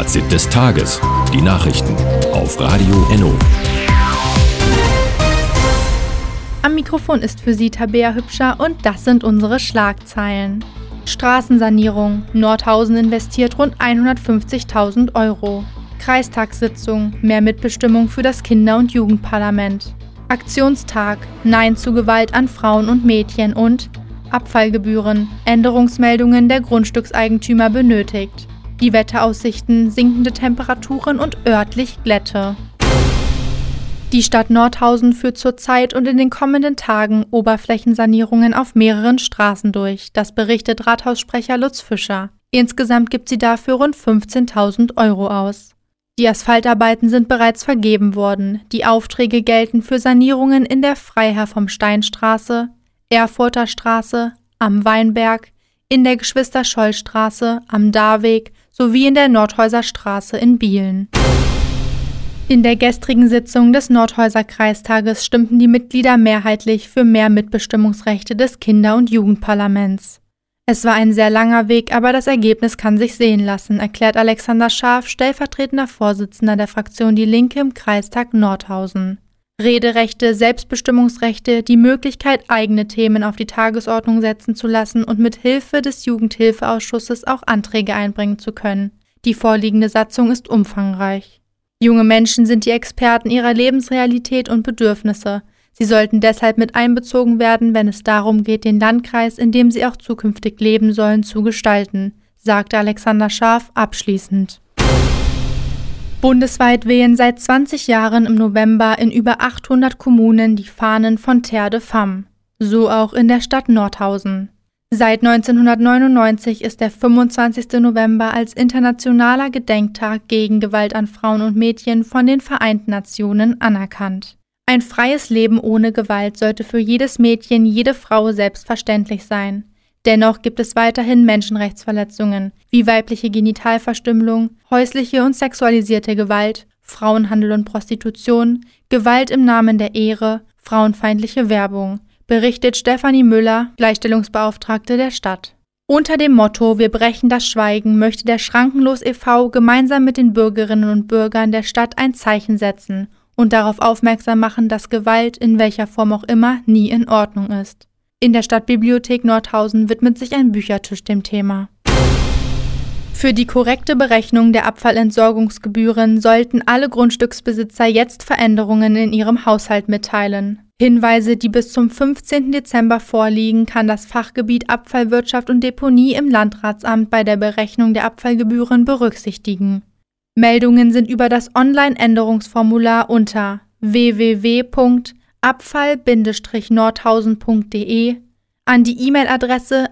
Fazit des Tages. Die Nachrichten auf Radio Enno. Am Mikrofon ist für Sie Tabea Hübscher und das sind unsere Schlagzeilen. Straßensanierung. Nordhausen investiert rund 150.000 €. Kreistagssitzung. Mehr Mitbestimmung für das Kinder- und Jugendparlament. Aktionstag. Nein zu Gewalt an Frauen und Mädchen und Abfallgebühren. Änderungsmeldungen der Grundstückseigentümer benötigt. Die Wetteraussichten, sinkende Temperaturen und örtlich Glätte. Die Stadt Nordhausen führt zurzeit und in den kommenden Tagen Oberflächensanierungen auf mehreren Straßen durch. Das berichtet Rathaussprecher Lutz Fischer. Insgesamt gibt sie dafür rund 15.000 € aus. Die Asphaltarbeiten sind bereits vergeben worden. Die Aufträge gelten für Sanierungen in der Freiherr vom Stein-Straße, Erfurter Straße, am Weinberg, in der Geschwister-Scholl-Straße, am Darweg sowie in der Nordhäuser Straße in Bielen. In der gestrigen Sitzung des Nordhäuser Kreistages stimmten die Mitglieder mehrheitlich für mehr Mitbestimmungsrechte des Kinder- und Jugendparlaments. Es war ein sehr langer Weg, aber das Ergebnis kann sich sehen lassen, erklärt Alexander Scharf, stellvertretender Vorsitzender der Fraktion Die Linke im Kreistag Nordhausen. Rederechte, Selbstbestimmungsrechte, die Möglichkeit, eigene Themen auf die Tagesordnung setzen zu lassen und mit Hilfe des Jugendhilfeausschusses auch Anträge einbringen zu können. Die vorliegende Satzung ist umfangreich. Junge Menschen sind die Experten ihrer Lebensrealität und Bedürfnisse. Sie sollten deshalb mit einbezogen werden, wenn es darum geht, den Landkreis, in dem sie auch zukünftig leben sollen, zu gestalten, sagte Alexander Scharf abschließend. Bundesweit wehen seit 20 Jahren im November in über 800 Kommunen die Fahnen von Terre de Femme, so auch in der Stadt Nordhausen. Seit 1999 ist der 25. November als internationaler Gedenktag gegen Gewalt an Frauen und Mädchen von den Vereinten Nationen anerkannt. Ein freies Leben ohne Gewalt sollte für jedes Mädchen, jede Frau selbstverständlich sein. Dennoch gibt es weiterhin Menschenrechtsverletzungen wie weibliche Genitalverstümmelung, häusliche und sexualisierte Gewalt, Frauenhandel und Prostitution, Gewalt im Namen der Ehre, frauenfeindliche Werbung, berichtet Stefanie Müller, Gleichstellungsbeauftragte der Stadt. Unter dem Motto Wir brechen das Schweigen möchte der Schrankenlos e.V. gemeinsam mit den Bürgerinnen und Bürgern der Stadt ein Zeichen setzen und darauf aufmerksam machen, dass Gewalt, in welcher Form auch immer, nie in Ordnung ist. In der Stadtbibliothek Nordhausen widmet sich ein Büchertisch dem Thema. Für die korrekte Berechnung der Abfallentsorgungsgebühren sollten alle Grundstücksbesitzer jetzt Veränderungen in ihrem Haushalt mitteilen. Hinweise, die bis zum 15. Dezember vorliegen, kann das Fachgebiet Abfallwirtschaft und Deponie im Landratsamt bei der Berechnung der Abfallgebühren berücksichtigen. Meldungen sind über das Online-Änderungsformular unter www.abfall-nordhausen.de an die E-Mail-Adresse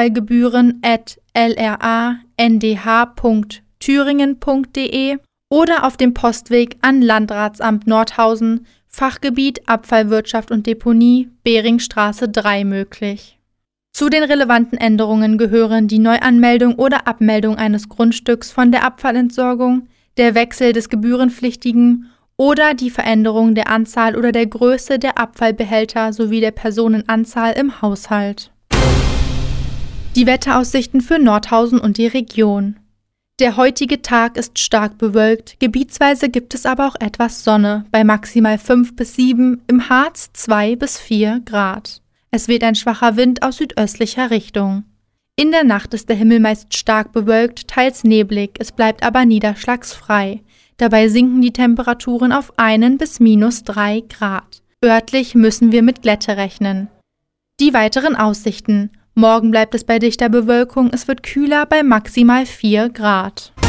abfallgebühren@lrandh.thüringen.de oder auf dem Postweg an Landratsamt Nordhausen, Fachgebiet Abfallwirtschaft und Deponie, Beringstraße 3 möglich. Zu den relevanten Änderungen gehören die Neuanmeldung oder Abmeldung eines Grundstücks von der Abfallentsorgung, der Wechsel des Gebührenpflichtigen oder die Veränderung der Anzahl oder der Größe der Abfallbehälter sowie der Personenanzahl im Haushalt. Die Wetteraussichten für Nordhausen und die Region. Der heutige Tag ist stark bewölkt, gebietsweise gibt es aber auch etwas Sonne, bei maximal 5 bis 7, im Harz 2 bis 4 Grad. Es weht ein schwacher Wind aus südöstlicher Richtung. In der Nacht ist der Himmel meist stark bewölkt, teils neblig, es bleibt aber niederschlagsfrei. Dabei sinken die Temperaturen auf 1 bis -3 Grad. Örtlich müssen wir mit Glätte rechnen. Die weiteren Aussichten. Morgen bleibt es bei dichter Bewölkung, es wird kühler bei maximal 4 Grad.